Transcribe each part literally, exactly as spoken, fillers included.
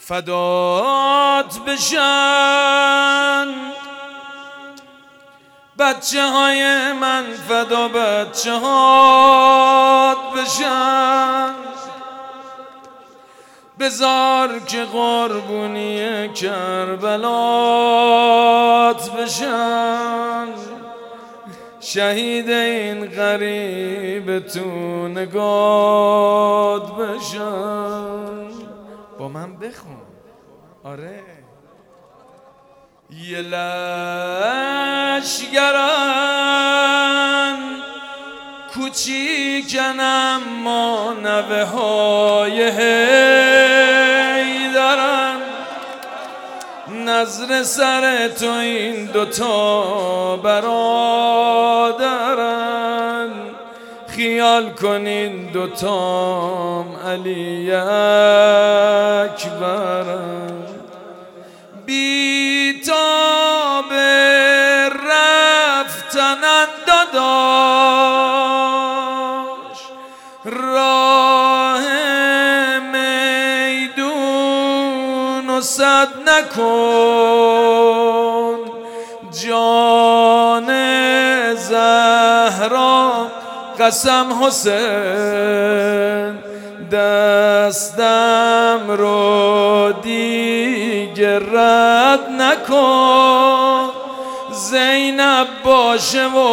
فدات بشن بچه های من، فدا بچه هات بشن، بذار که قربونی کربلات بشن، شهید این غریب تو نگات بشن. با من بخون. آره یه لشگرن کوچیکن اما نوه های حیدرن، نظر سر تو این دوتا برادرن، خیال کنین دوتام علی اکبرن. بی تاب رفتنن داداش، راه میدون و سد نکن، جان زهرا قسم حسین، دستم رو دیگه رد نکن، زینب باشه و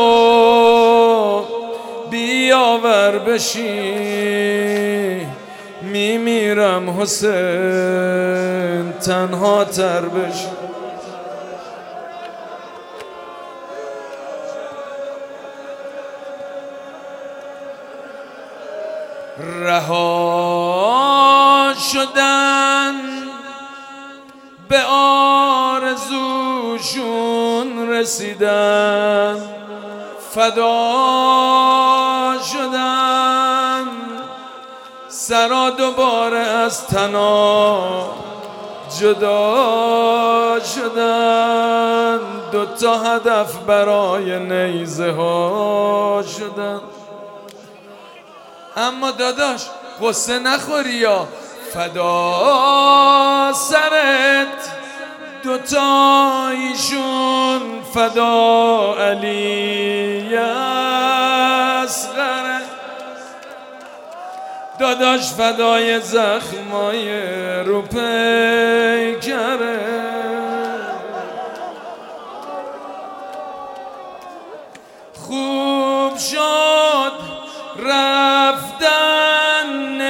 بیاور بشی، میمیرم حسین تنها تر بشی. رها شدن به آرزوشون رسیدن، فدا شدن سرا دوباره از تنا جدا شدن، دوتا هدف برای نیزه ها شدن. اما داداش قصه نخوری یا فدا سرت، دوتایشون فدا علی اصغر، داداش فدای زخمای رو پیکره. خوب شد رفتن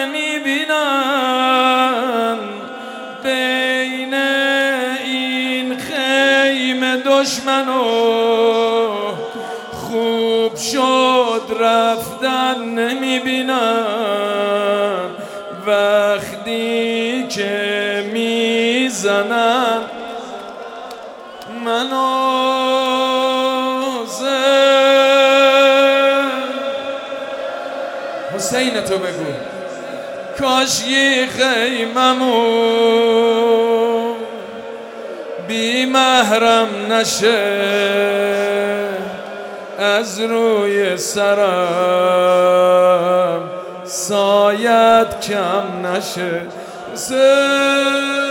نمیبینن بین این خیمه دشمنو، خوب شد رفتن نمیبینن وقتی که میزنن منو. حسین تو بگو کاش یه خیممو بی محرم نشه، از روی سرم سایت کم نشه.